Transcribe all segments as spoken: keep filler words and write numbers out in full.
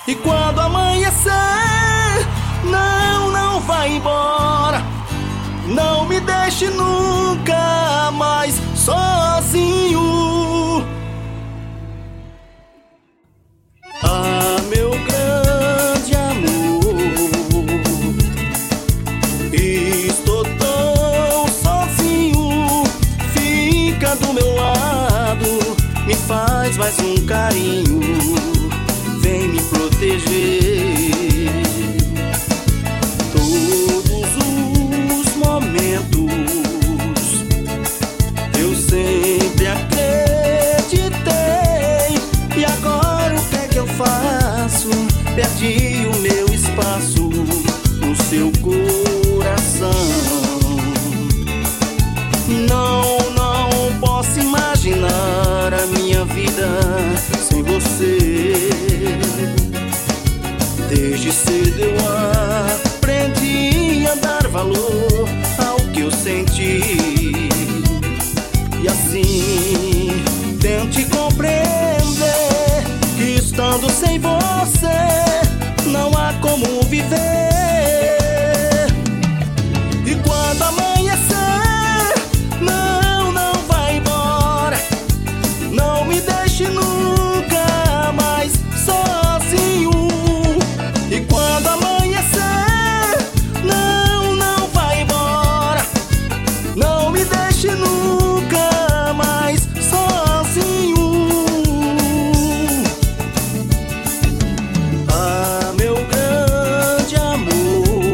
E quando amanhecer, não, não vai embora. Não me deixe nunca mais sozinho. Ah, meu grande amor, estou tão sozinho. Fica do meu lado, me faz mais um carinho, vem me proteger. Todos os momentos eu sempre acreditei, e agora o que é que eu faço? Perdi o meu espaço no seu coração. Não, não posso imaginar a minha vida sem você. Desde cedo eu aprendi a dar valor ao que eu senti, e assim tente compreender que estando sem você não há como viver. E quando amanhecer, não, não vai embora. Não me deixe nunca mais sozinho. E quando amanhecer, não, não vai embora. Não me deixe nunca mais sozinho. Ah, meu grande amor,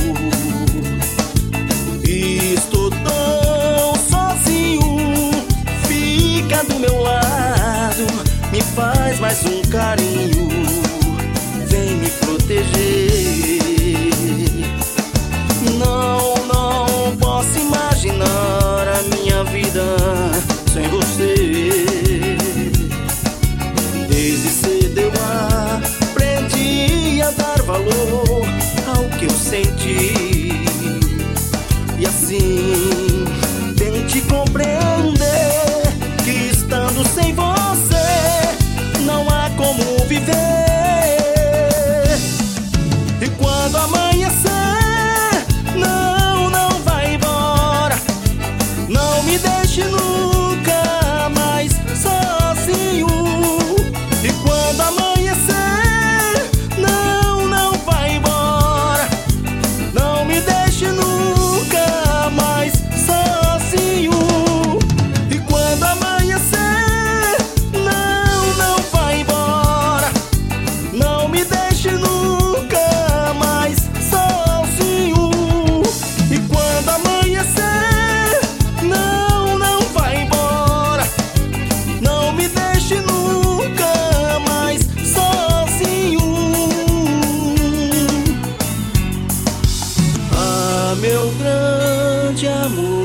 estou tão sozinho. Fica do meu lado, me faz mais um carinho, vem me proteger. Não, não posso imaginar a minha vida sem você. Desde cedo eu aprendi a dar valor ao que eu senti, e assim tente compreender que estando sem você não há como viver. E quando amanhecer, não, não vai embora. Não me deixe nunca mais sozinho. E quando amanhecer, não, não vai embora. Não me deixe nunca mais sozinho. E quando amanhecer, não, não vai embora. Não me deixe nunca mais sozinho. E quando amanhecer, não, não vai embora. Não me deixe nunca mais sozinho. Ah, meu grande amor,